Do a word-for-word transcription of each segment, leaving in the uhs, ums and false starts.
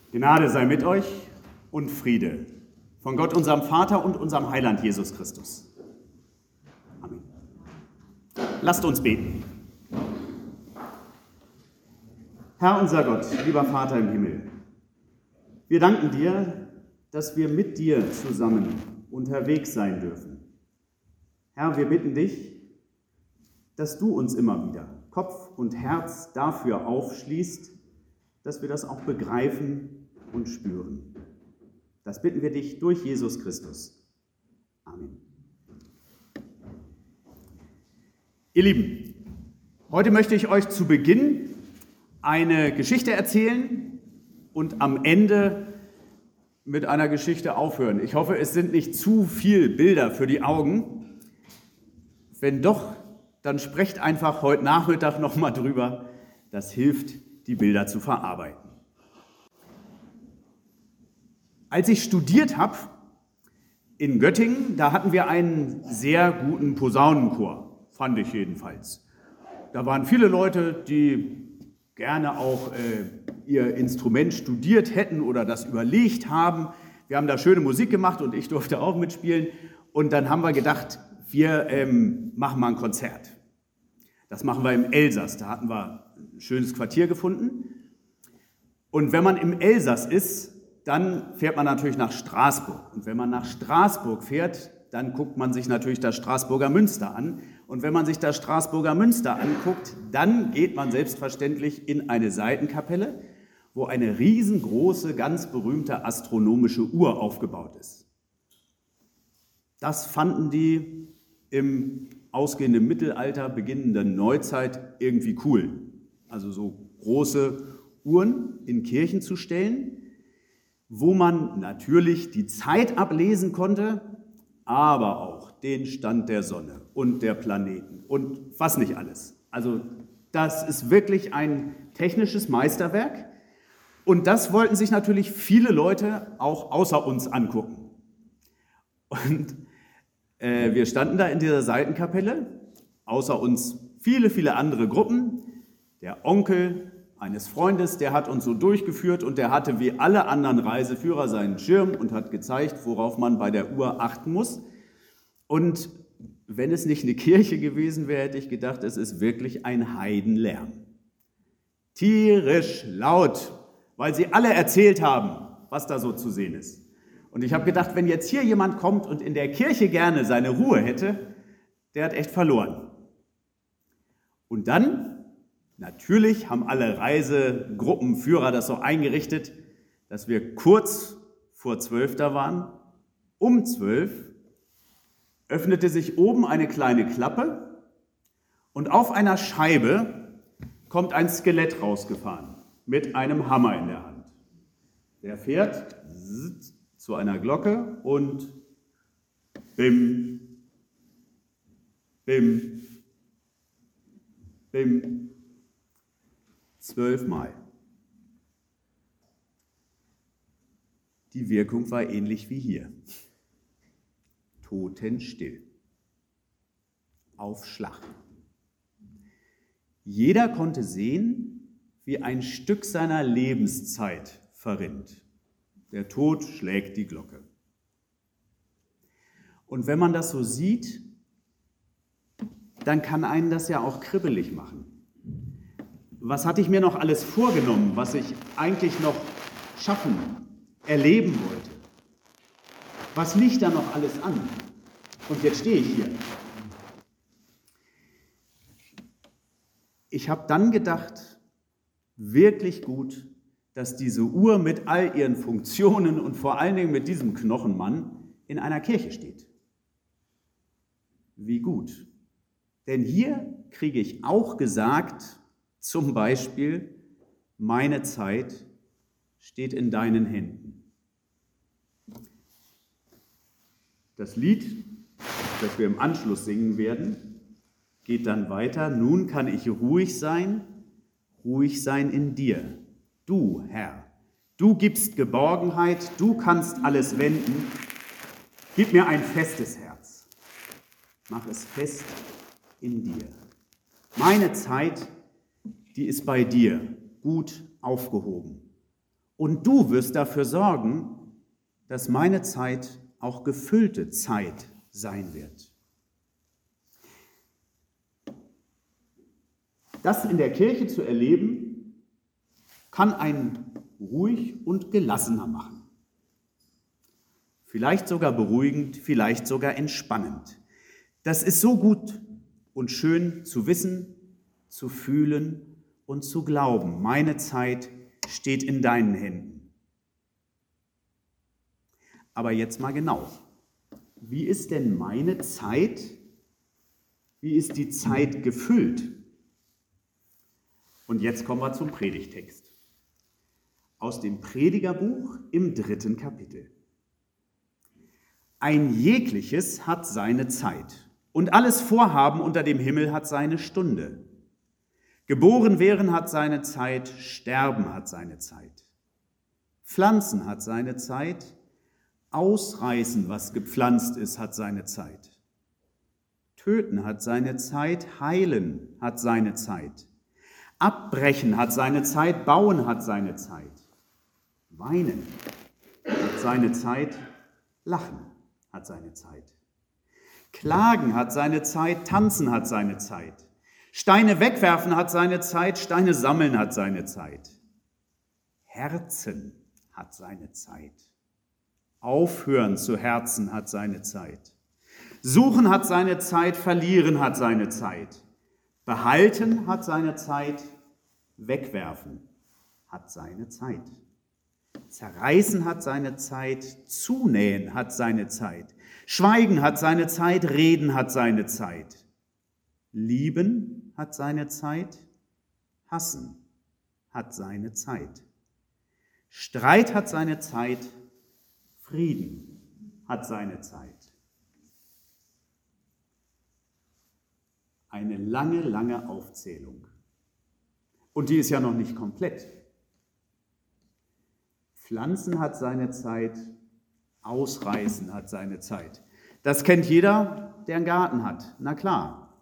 Gnade sei mit euch und Friede von Gott, unserem Vater und unserem Heiland Jesus Christus. Amen. Lasst uns beten. Herr unser Gott, lieber Vater im Himmel, wir danken dir, dass wir mit dir zusammen unterwegs sein dürfen. Herr, wir bitten dich, dass du uns immer wieder Kopf und Herz dafür aufschließt, dass wir das auch begreifen und spüren. Das bitten wir dich durch Jesus Christus. Amen. Ihr Lieben, heute möchte ich euch zu Beginn eine Geschichte erzählen und am Ende mit einer Geschichte aufhören. Ich hoffe, es sind nicht zu viele Bilder für die Augen. Wenn doch, dann sprecht einfach heute Nachmittag nochmal drüber. Das hilft, die Bilder zu verarbeiten. Als ich studiert habe in Göttingen, da hatten wir einen sehr guten Posaunenchor, fand ich jedenfalls. Da waren viele Leute, die gerne auch äh, ihr Instrument studiert hätten oder das überlegt haben. Wir haben da schöne Musik gemacht und ich durfte auch mitspielen. Und dann haben wir gedacht, wir ähm, machen mal ein Konzert. Das machen wir im Elsass. Da hatten wir ein schönes Quartier gefunden. Und wenn man im Elsass ist, dann fährt man natürlich nach Straßburg. Und wenn man nach Straßburg fährt, dann guckt man sich natürlich das Straßburger Münster an. Und wenn man sich das Straßburger Münster anguckt, dann geht man selbstverständlich in eine Seitenkapelle, wo eine riesengroße, ganz berühmte astronomische Uhr aufgebaut ist. Das fanden die im ausgehenden Mittelalter, beginnenden Neuzeit irgendwie cool. Also so große Uhren in Kirchen zu stellen, wo man natürlich die Zeit ablesen konnte, aber auch den Stand der Sonne und der Planeten und was nicht alles. Also das ist wirklich ein technisches Meisterwerk und das wollten sich natürlich viele Leute auch außer uns angucken. Und äh, wir standen da in dieser Seitenkapelle, außer uns viele, viele andere Gruppen. Der Onkel eines Freundes, der hat uns so durchgeführt und der hatte wie alle anderen Reiseführer seinen Schirm und hat gezeigt, worauf man bei der Uhr achten muss. Und wenn es nicht eine Kirche gewesen wäre, hätte ich gedacht, es ist wirklich ein Heidenlärm. Tierisch laut, weil sie alle erzählt haben, was da so zu sehen ist. Und ich habe gedacht, wenn jetzt hier jemand kommt und in der Kirche gerne seine Ruhe hätte, der hat echt verloren. Und dann, natürlich haben alle Reisegruppenführer das so eingerichtet, dass wir kurz vor zwölf da waren. Um zwölf öffnete sich oben eine kleine Klappe und auf einer Scheibe kommt ein Skelett rausgefahren mit einem Hammer in der Hand. Der fährt zu einer Glocke und bim, bim, bim, zwölfmal. Die Wirkung war ähnlich wie hier. Totenstill. Auf Schlag. Jeder konnte sehen, wie ein Stück seiner Lebenszeit verrinnt. Der Tod schlägt die Glocke. Und wenn man das so sieht, dann kann einen das ja auch kribbelig machen. Was hatte ich mir noch alles vorgenommen, was ich eigentlich noch schaffen, erleben wollte? Was liegt da noch alles an? Und jetzt stehe ich hier. Ich habe dann gedacht, wirklich gut, dass diese Uhr mit all ihren Funktionen und vor allen Dingen mit diesem Knochenmann in einer Kirche steht. Wie gut. Denn hier kriege ich auch gesagt, zum Beispiel, meine Zeit steht in deinen Händen. Das Lied, das wir im Anschluss singen werden, geht dann weiter. Nun kann ich ruhig sein, ruhig sein in dir. Du, Herr, du gibst Geborgenheit, du kannst alles wenden. Gib mir ein festes Herz. Mach es fest in dir. Meine Zeit, die ist bei dir gut aufgehoben. Und du wirst dafür sorgen, dass meine Zeit auch gefüllte Zeit sein wird. Das in der Kirche zu erleben, kann einen ruhig und gelassener machen. Vielleicht sogar beruhigend, vielleicht sogar entspannend. Das ist so gut und schön zu wissen, zu fühlen und zu glauben. Meine Zeit steht in deinen Händen. Aber jetzt mal genau. Wie ist denn meine Zeit? Wie ist die Zeit gefüllt? Und jetzt kommen wir zum Predigtext. Aus dem Predigerbuch im dritten Kapitel. Ein jegliches hat seine Zeit und alles Vorhaben unter dem Himmel hat seine Stunde. Geboren werden hat seine Zeit, sterben hat seine Zeit. Pflanzen hat seine Zeit, ausreißen, was gepflanzt ist, hat seine Zeit. Töten hat seine Zeit, heilen hat seine Zeit. Abbrechen hat seine Zeit, bauen hat seine Zeit. Weinen hat seine Zeit, lachen hat seine Zeit. Klagen hat seine Zeit, tanzen hat seine Zeit. Steine wegwerfen hat seine Zeit, Steine sammeln hat seine Zeit. Herzen hat seine Zeit. Aufhören zu herzen hat seine Zeit. Suchen hat seine Zeit, verlieren hat seine Zeit. Behalten hat seine Zeit, wegwerfen hat seine Zeit. Zerreißen hat seine Zeit, zunähen hat seine Zeit. Schweigen hat seine Zeit, reden hat seine Zeit. Lieben hat seine Zeit, hassen hat seine Zeit. Streit hat seine Zeit, Frieden hat seine Zeit. Eine lange, lange Aufzählung. Und die ist ja noch nicht komplett. Pflanzen hat seine Zeit, ausreißen hat seine Zeit. Das kennt jeder, der einen Garten hat. Na klar.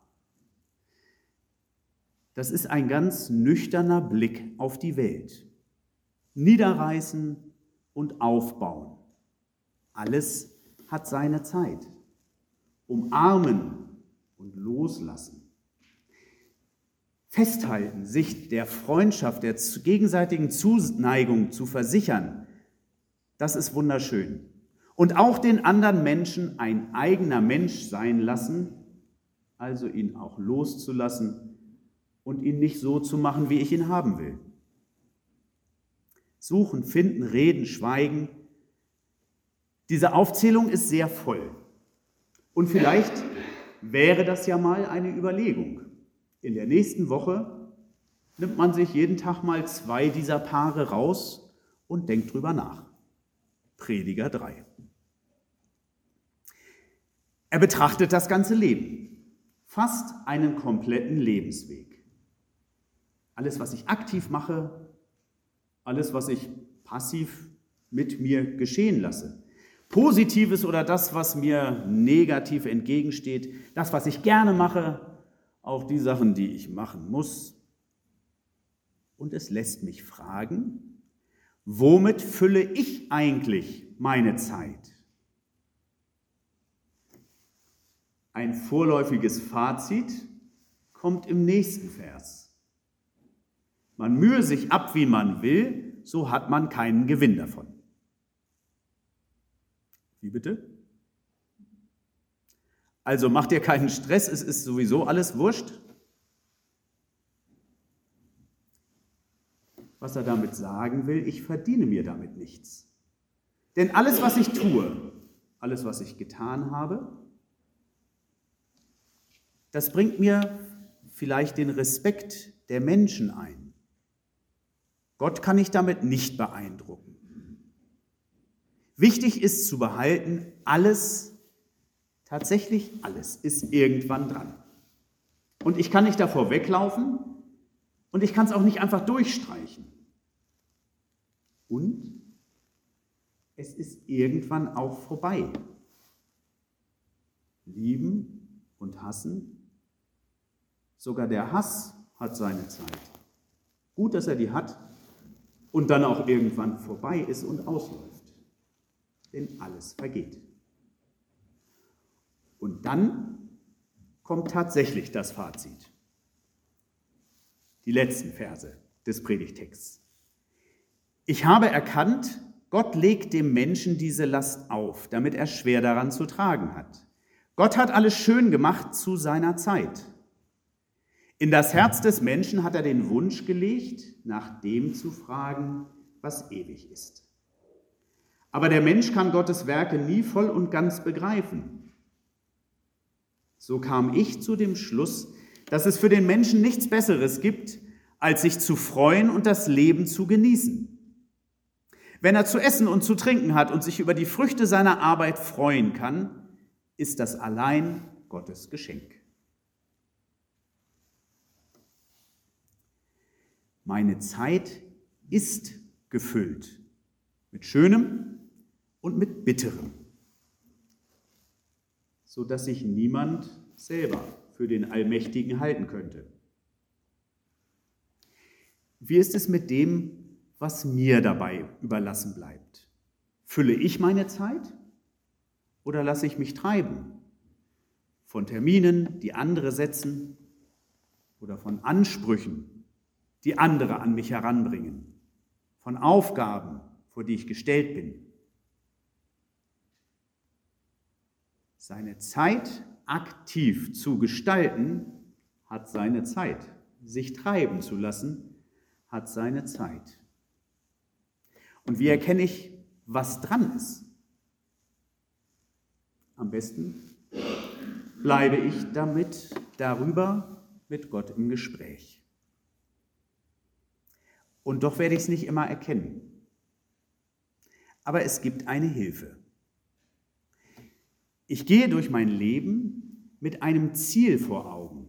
Das ist ein ganz nüchterner Blick auf die Welt. Niederreißen und aufbauen. Alles hat seine Zeit. Umarmen und loslassen. Festhalten, sich der Freundschaft, der gegenseitigen Zuneigung zu versichern, das ist wunderschön. Und auch den anderen Menschen ein eigener Mensch sein lassen, also ihn auch loszulassen und ihn nicht so zu machen, wie ich ihn haben will. Suchen, finden, reden, schweigen. Diese Aufzählung ist sehr voll. Und vielleicht wäre das ja mal eine Überlegung. In der nächsten Woche nimmt man sich jeden Tag mal zwei dieser Paare raus und denkt drüber nach. Prediger drei. Er betrachtet das ganze Leben, fast einen kompletten Lebensweg. Alles, was ich aktiv mache, alles, was ich passiv mit mir geschehen lasse. Positives oder das, was mir negativ entgegensteht, das, was ich gerne mache, auch die Sachen, die ich machen muss. Und es lässt mich fragen, womit fülle ich eigentlich meine Zeit? Ein vorläufiges Fazit kommt im nächsten Vers. Man mühe sich ab, wie man will, so hat man keinen Gewinn davon. Wie bitte? Also mach dir keinen Stress, es ist sowieso alles wurscht. Was er damit sagen will, ich verdiene mir damit nichts. Denn alles, was ich tue, alles, was ich getan habe, das bringt mir vielleicht den Respekt der Menschen ein. Gott kann ich damit nicht beeindrucken. Wichtig ist zu behalten, alles, tatsächlich alles, ist irgendwann dran. Und ich kann nicht davor weglaufen und ich kann es auch nicht einfach durchstreichen. Und es ist irgendwann auch vorbei. Lieben und hassen, sogar der Hass hat seine Zeit. Gut, dass er die hat und dann auch irgendwann vorbei ist und ausläuft. Denn alles vergeht. Und dann kommt tatsächlich das Fazit. Die letzten Verse des Predigtexts. Ich habe erkannt, Gott legt dem Menschen diese Last auf, damit er schwer daran zu tragen hat. Gott hat alles schön gemacht zu seiner Zeit. In das Herz des Menschen hat er den Wunsch gelegt, nach dem zu fragen, was ewig ist. Aber der Mensch kann Gottes Werke nie voll und ganz begreifen. So kam ich zu dem Schluss, dass es für den Menschen nichts Besseres gibt, als sich zu freuen und das Leben zu genießen. Wenn er zu essen und zu trinken hat und sich über die Früchte seiner Arbeit freuen kann, ist das allein Gottes Geschenk. Meine Zeit ist gefüllt mit Schönem und mit Bitterem, sodass sich niemand selber für den Allmächtigen halten könnte. Wie ist es mit dem, was mir dabei überlassen bleibt? Fülle ich meine Zeit oder lasse ich mich treiben von Terminen, die andere setzen, oder von Ansprüchen, die andere an mich heranbringen, von Aufgaben, vor die ich gestellt bin? Seine Zeit aktiv zu gestalten, hat seine Zeit. Sich treiben zu lassen, hat seine Zeit. Und wie erkenne ich, was dran ist? Am besten bleibe ich damit darüber mit Gott im Gespräch. Und doch werde ich es nicht immer erkennen. Aber es gibt eine Hilfe. Ich gehe durch mein Leben mit einem Ziel vor Augen.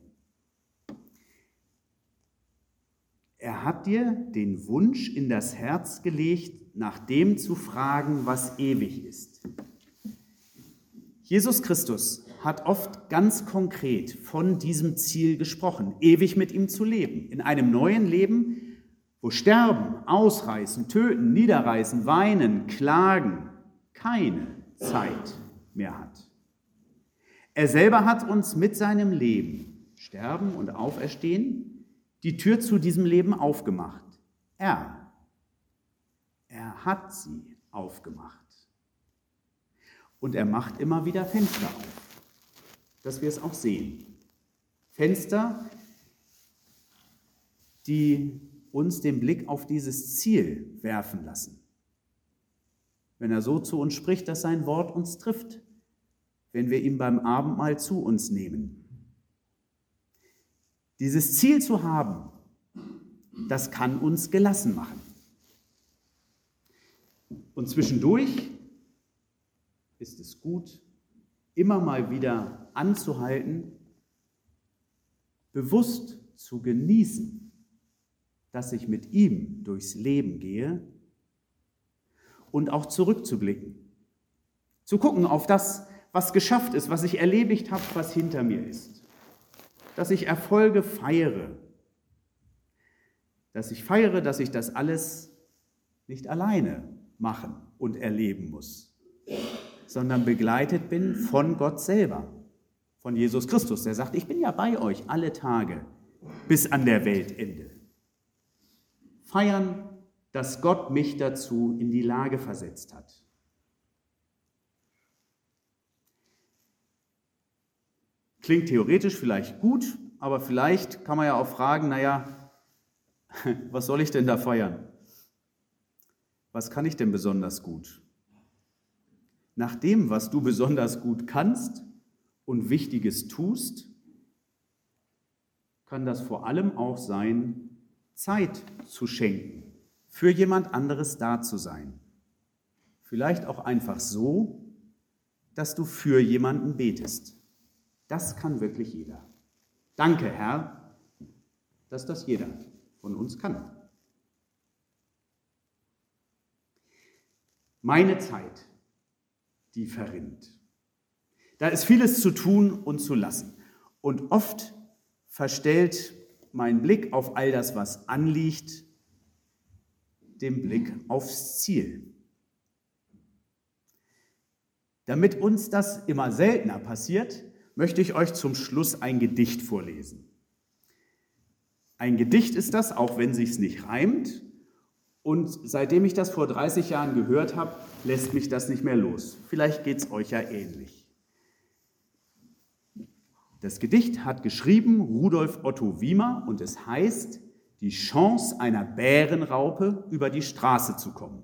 Er hat dir den Wunsch in das Herz gelegt, nach dem zu fragen, was ewig ist. Jesus Christus hat oft ganz konkret von diesem Ziel gesprochen, ewig mit ihm zu leben, in einem neuen Leben, wo Sterben, Ausreißen, Töten, Niederreißen, Weinen, Klagen keine Zeit mehr hat. Er selber hat uns mit seinem Leben, Sterben und Auferstehen, die Tür zu diesem Leben aufgemacht. Er, er hat sie aufgemacht. Und er macht immer wieder Fenster auf, dass wir es auch sehen. Fenster, die uns den Blick auf dieses Ziel werfen lassen. Wenn er so zu uns spricht, dass sein Wort uns trifft, wenn wir ihn beim Abendmahl zu uns nehmen. Dieses Ziel zu haben, das kann uns gelassen machen. Und zwischendurch ist es gut, immer mal wieder anzuhalten, bewusst zu genießen, dass ich mit ihm durchs Leben gehe und auch zurückzublicken, zu gucken auf das, was geschafft ist, was ich erledigt habe, was hinter mir ist, dass ich Erfolge feiere, dass ich feiere, dass ich das alles nicht alleine machen und erleben muss, sondern begleitet bin von Gott selber, von Jesus Christus, der sagt, ich bin ja bei euch alle Tage bis an der Weltende. Feiern, dass Gott mich dazu in die Lage versetzt hat. Klingt theoretisch vielleicht gut, aber vielleicht kann man ja auch fragen, naja, was soll ich denn da feiern? Was kann ich denn besonders gut? Nach dem, was du besonders gut kannst und Wichtiges tust, kann das vor allem auch sein, Zeit zu schenken, für jemand anderes da zu sein. Vielleicht auch einfach so, dass du für jemanden betest. Das kann wirklich jeder. Danke, Herr, dass das jeder von uns kann. Meine Zeit, die verrinnt. Da ist vieles zu tun und zu lassen. Und oft verstellt mein Blick auf all das, was anliegt, den Blick aufs Ziel. Damit uns das immer seltener passiert, möchte ich euch zum Schluss ein Gedicht vorlesen. Ein Gedicht ist das, auch wenn sich's nicht reimt. Und seitdem ich das vor dreißig Jahren gehört habe, lässt mich das nicht mehr los. Vielleicht geht's euch ja ähnlich. Das Gedicht hat geschrieben Rudolf Otto Wiemer und es heißt: Die Chance einer Bärenraupe, über die Straße zu kommen.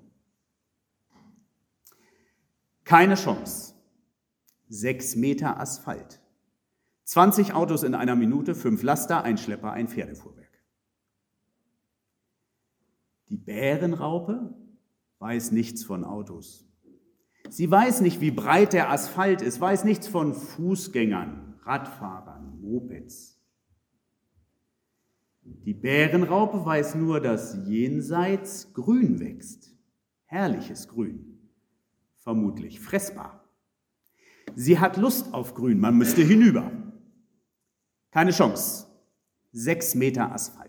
Keine Chance. Sechs Meter Asphalt. zwanzig Autos in einer Minute, fünf Laster, ein Schlepper, ein Pferdefuhrwerk. Die Bärenraupe weiß nichts von Autos. Sie weiß nicht, wie breit der Asphalt ist, weiß nichts von Fußgängern, Radfahrern, Mopeds. Die Bärenraupe weiß nur, dass jenseits Grün wächst. Herrliches Grün. Vermutlich fressbar. Sie hat Lust auf Grün, man müsste hinüber. Keine Chance. Sechs Meter Asphalt.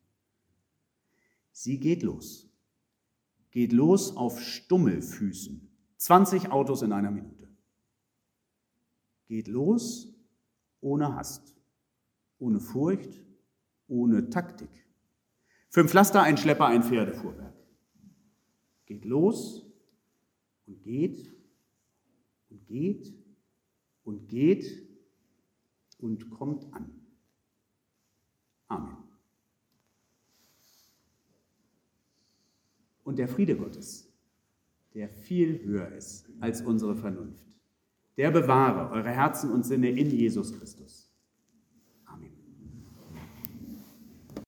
Sie geht los. Geht los auf Stummelfüßen. zwanzig Autos in einer Minute. Geht los ohne Hast, ohne Furcht, ohne Taktik. Fünf Laster, ein Schlepper, ein Pferdefuhrwerk. Geht los und geht und geht und geht und kommt an. Amen. Und der Friede Gottes, der viel höher ist als unsere Vernunft, der bewahre eure Herzen und Sinne in Jesus Christus.